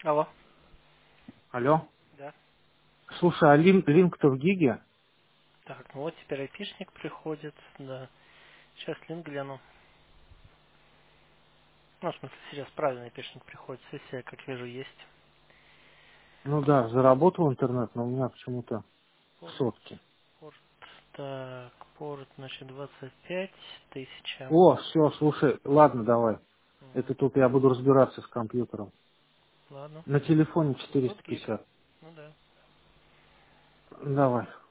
Алло. Алло. Да. Слушай, а линк-то в гиге? Так, ну вот теперь айпишник приходит, да. Сейчас линк гляну. Ну, в смысле, сейчас правильный айпишник приходит. Сессия, как вижу, есть. Ну да, заработал интернет, но у меня почему-то в Порт, сотке. порт. Так, порт, значит, 25 тысяча. О, все, слушай, ладно, давай. Мгм. Это тут я буду разбираться с компьютером. Ладно. На телефоне Тут гиг. 450. Ну да. Давай.